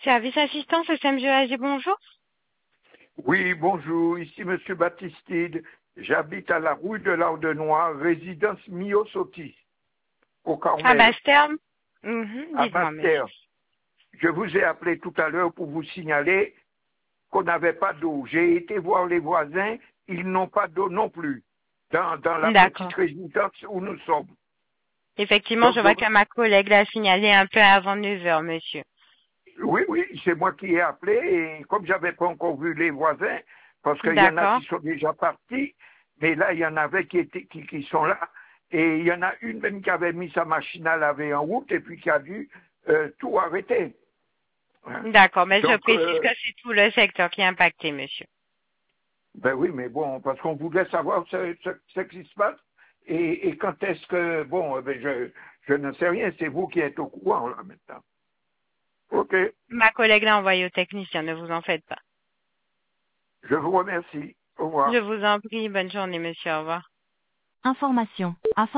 Service assistance SMGAG, bonjour. Oui, bonjour, ici Monsieur Baptistide. J'habite à la rue de l'Ardenois, résidence Miosotis, au À Carmel, Basse-Terme. à Dites-moi, monsieur. Basse-Terre. Je vous ai appelé tout à l'heure pour vous signaler qu'on n'avait pas d'eau. J'ai été voir les voisins, ils n'ont pas d'eau non plus, dans la petite D'accord. résidence où nous sommes. Effectivement, Donc, je vois que ma collègue l'a signalé un peu avant 9 heures, monsieur. oui, c'est moi qui ai appelé et comme j'avais pas encore vu les voisins, parce qu'il y en a D'accord. qui sont déjà partis, mais là, il y en avait qui sont là. Et il y en a une même qui avait mis sa machine à laver en route et puis qui a dû tout arrêter. Hein. D'accord, mais je Donc, précise que c'est tout le secteur qui est impacté, monsieur. ben oui, mais bon, parce qu'on voulait savoir ce qui se passe et quand est-ce que, bon, ben je ne sais rien, c'est vous qui êtes au courant là maintenant. Ok, Ma collègue l'a envoyé au technicien, ne vous en faites pas. je vous remercie. Au revoir. Je vous en prie, bonne journée, monsieur, au revoir. Information.